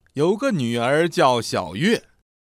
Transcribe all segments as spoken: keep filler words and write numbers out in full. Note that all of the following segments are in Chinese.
有个女儿叫小月。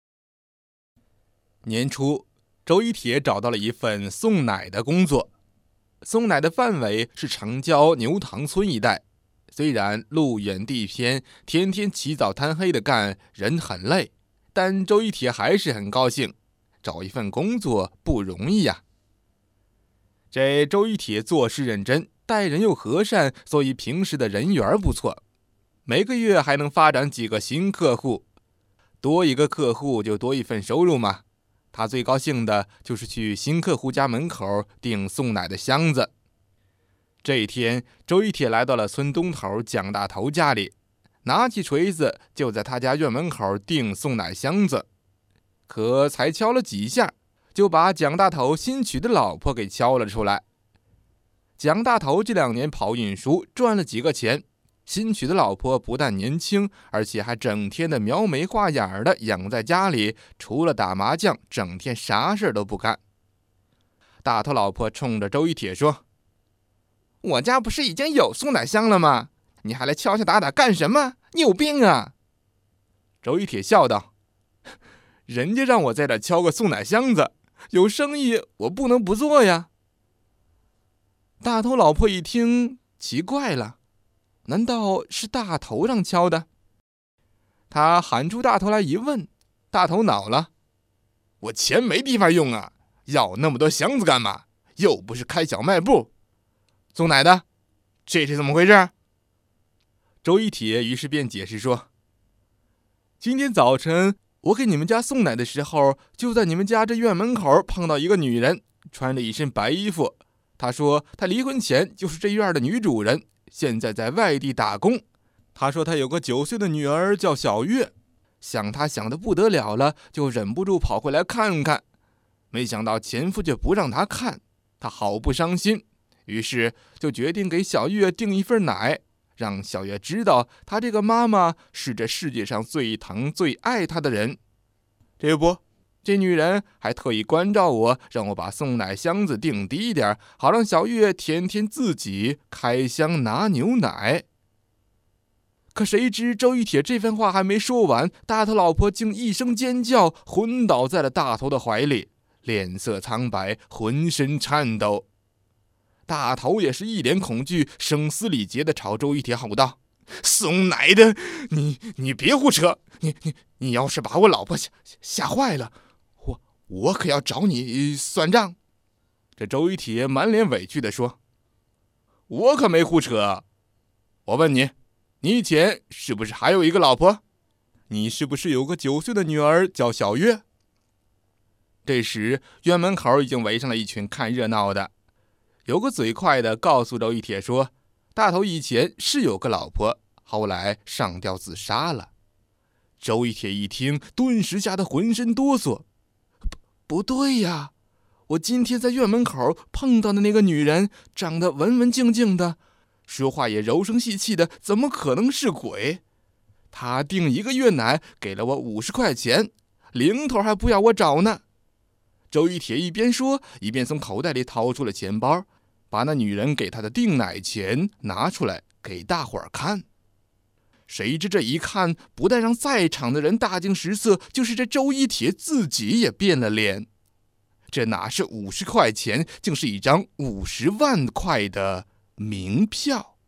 年初，周一铁找到了一份送奶的工作。送奶的范围是城郊牛塘村一带，虽然路远地偏，天天起早贪黑的干，人很累，但周一铁还是很高兴。找一份工作不容易呀。这周一铁做事认真，待人又和善，所以平时的人缘不错。每个月还能发展几个新客户，多一个客户就多一份收入嘛。他最高兴的就是去新客户家门口订送奶的箱子。这一天，周一铁来到了村东头蒋大头家里，拿起锤子就在他家院门口订送奶箱子。可才敲了几下，就把蒋大头新娶的老婆给敲了出来。蒋大头这两年跑运输赚了几个钱，新娶的老婆不但年轻，而且还整天的描眉画眼的养在家里，除了打麻将，整天啥事都不干。大头老婆冲着周一铁说：“我家不是已经有送奶箱了吗？你还来敲敲打打干什么？你有病啊！”周一铁笑道：“人家让我在这敲个送奶箱子，有生意我不能不做呀。”大头老婆一听，奇怪了，难道是大头让敲的？他喊出大头来一问，大头恼了：“我钱没地方用啊，要那么多箱子干嘛？又不是开小卖部。送奶的，这是怎么回事？”周一铁于是便解释说：“今天早晨我给你们家送奶的时候，就在你们家这院门口碰到一个女人，穿着一身白衣服。她说她离婚前就是这院的女主人，现在在外地打工。她说她有个九岁的女儿叫小月，想她想得不得了了，就忍不住跑回来看看。没想到前夫却不让她看，她好不伤心，于是就决定给小月订一份奶，让小月知道她这个妈妈是这世界上最疼最爱她的人。这不，这女人还特意关照我，让我把送奶箱子定低点，好让小月天天自己开箱拿牛奶。”可谁知周一铁这番话还没说完，大头老婆竟一声尖叫，昏倒在了大头的怀里，脸色苍白，浑身颤抖。大头也是一脸恐惧，声嘶力竭地朝周一铁吼道：“送奶的，你你别胡扯！你你你要是把我老婆吓吓坏了，我我可要找你算账！”这周一铁满脸委屈地说：“我可没胡扯。我问你，你以前是不是还有一个老婆？你是不是有个九岁的女儿叫小月？”这时院门口已经围上了一群看热闹的。有个嘴快的告诉周一铁说，大头以前是有个老婆，后来上吊自杀了。周一铁一听，顿时吓得浑身哆嗦。不不对呀，我今天在院门口碰到的那个女人，长得文文静静的，说话也柔声细气的，怎么可能是鬼？她订一个月奶给了我五十块钱，零头还不要我找呢。周一铁一边说，一边从口袋里掏出了钱包，把那女人给他的订奶钱拿出来给大伙儿看。谁知这一看，不但让在场的人大惊失色，就是这周一铁自己也变了脸。这哪是五十块钱，竟是一张五十万块的名票。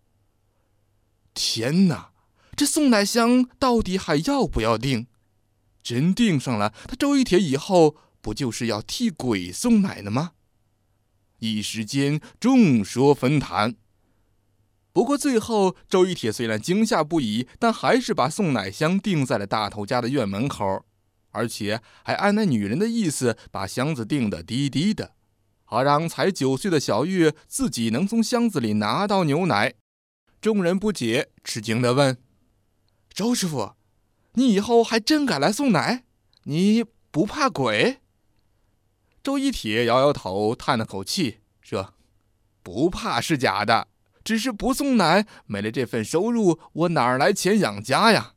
天哪，这送奶箱到底还要不要订？真订上了，他周一铁以后不就是要替鬼送奶了吗？一时间众说纷纭。不过最后，周一铁虽然惊吓不已，但还是把送奶箱定在了大头家的院门口，而且还按那女人的意思把箱子定得低低的，好让才九岁的小月自己能从箱子里拿到牛奶。众人不解，吃惊地问：“周师傅，你以后还真敢来送奶？你不怕鬼？”周一铁摇摇头，叹了口气，说：“不怕是假的，只是不送奶，没了这份收入，我哪来钱养家呀？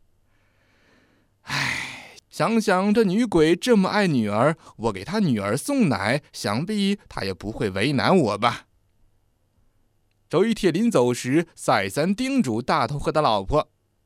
唉，想想这女鬼这么爱女儿，我给她女儿送奶，想必她也不会为难我吧。”周一铁临走时再三叮嘱大头和他老婆：“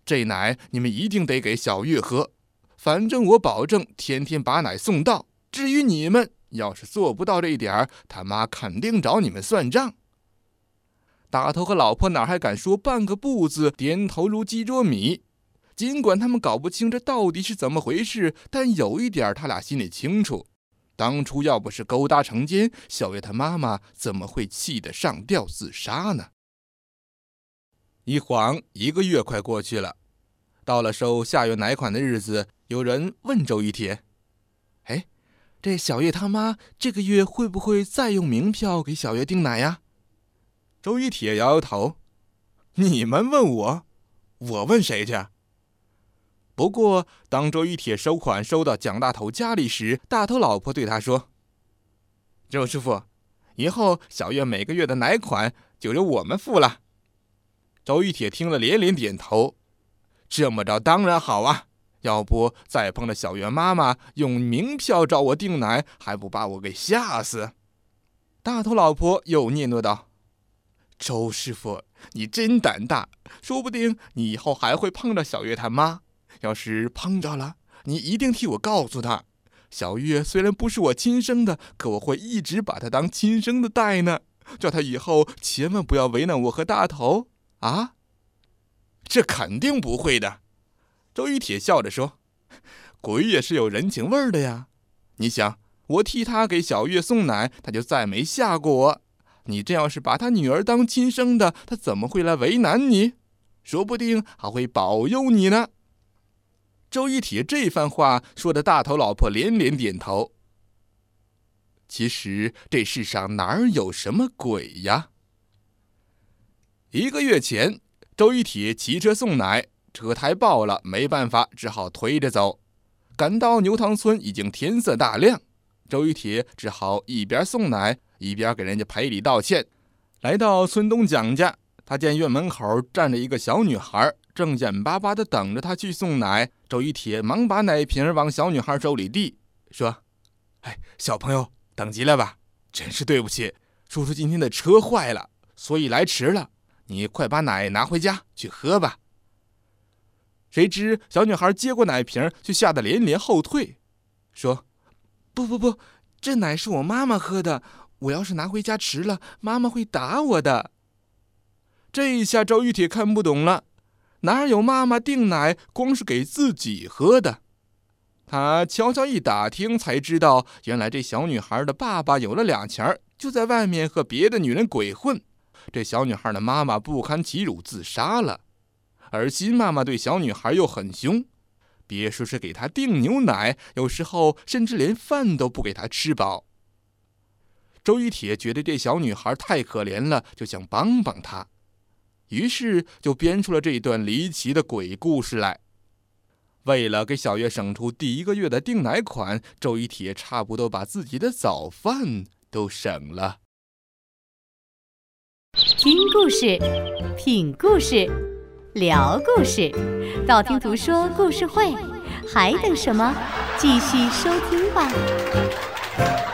这奶你们一定得给小月喝，反正我保证天天把奶送到。至于你们，要是做不到这一点，他妈肯定找你们算账。大头和老婆哪还敢说半个不字，点头如鸡啄米。尽管他们搞不清这到底是怎么回事，但有一点他俩心里清楚，当初要不是勾搭成奸，小月她妈妈怎么会气得上吊自杀呢？一晃一个月快过去了，到了收下月奶款的日子，有人问周一铁：哎，这小月他妈这个月会不会再用名票给小月订奶呀？周一铁摇摇头：你们问我，我问谁去？不过当周一铁收款收到蒋大头家里时，大头老婆对他说：周师傅，以后小月每个月的奶款就由我们付了。周一铁听了连连点头：这么着当然好啊，要不再碰到小月妈妈用名票找我订奶，还不把我给吓死？大头老婆又嗫嚅道：周师傅，你真胆大，说不定你以后还会碰到小月他妈。要是碰着了，你一定替我告诉她，小月虽然不是我亲生的，可我会一直把她当亲生的待呢，叫她以后千万不要为难我和大头啊。这肯定不会的，周一铁笑着说，鬼也是有人情味的呀。你想，我替他给小月送奶，他就再没吓过我，你这要是把他女儿当亲生的，他怎么会来为难你？说不定还会保佑你呢。周一铁这番话说的大头老婆连连点头。其实这世上哪有什么鬼呀？一个月前，周一铁骑车送奶，车胎爆了，没办法，只好推着走。赶到牛塘村已经天色大亮，周一铁只好一边送奶一边给人家赔礼道歉。来到村东蒋家，他见院门口站着一个小女孩，正眼巴巴地等着他去送奶。周一铁忙把奶瓶往小女孩手里递，说：哎，小朋友等急了吧？真是对不起，叔叔今天的车坏了，所以来迟了，你快把奶拿回家去喝吧。谁知小女孩接过奶瓶，却吓得连连后退，说：不不不，这奶是我妈妈喝的，我要是拿回家迟了，妈妈会打我的。这一下周玉铁看不懂了，哪有妈妈订奶光是给自己喝的？他悄悄一打听，才知道原来这小女孩的爸爸有了俩钱，就在外面和别的女人鬼混。这小女孩的妈妈不堪其辱自杀了，而新妈妈对小女孩又很凶，别说是给她订牛奶，有时候甚至连饭都不给她吃饱。周一铁觉得这小女孩太可怜了，就想帮帮她，于是就编出了这段离奇的鬼故事来。为了给小月省出第一个月的订奶款，周一铁差不多把自己的早饭都省了。 听故事，品故事，聊故事，道听途说故事会，还等什么？继续收听吧。